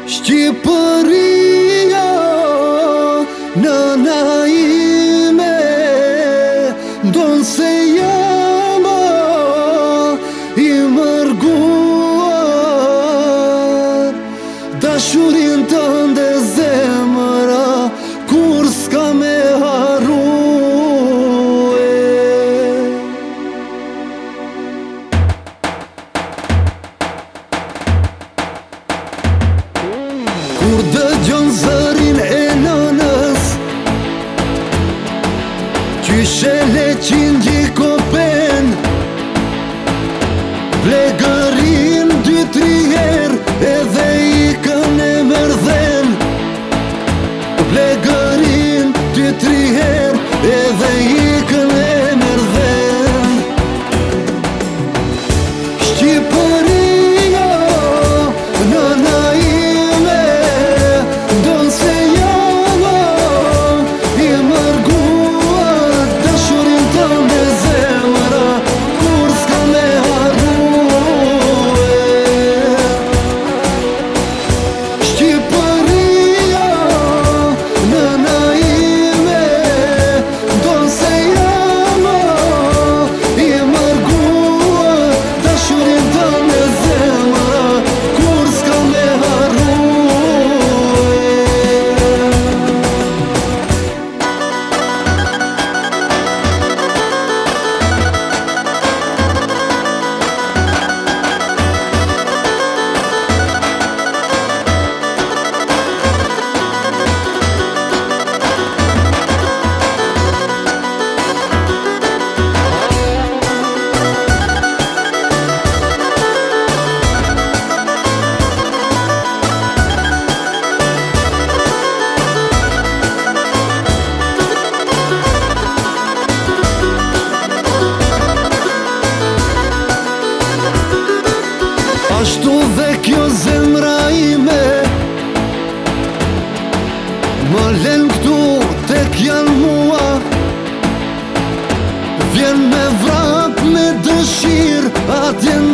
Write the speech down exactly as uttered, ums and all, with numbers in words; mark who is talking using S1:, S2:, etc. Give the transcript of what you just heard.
S1: Shqipëria, nëna ime, ndonë se jama i mërguar. Dashurin tënde zemëra kur s'ka me harrue. Kur dëgjon zërin e nënës, qyshele qingji kopen, plegërin dy tri her edhe ikën e merdhen. Plegërin dy tri her edhe ikën e merdhen. Shqipëria, nëna ime, ndonë se jama i mërguar. Dashurin tënde zemëra kur s'ka me harrue. Shqipëria, nëna ime, ndonë se jama i mërguar. Dashurin tënde zemëra kur s'ka me harrue. Ashtu dhe kjo zemra ime më len këtu tek janë mua. Vjen me vrap me dëshir atje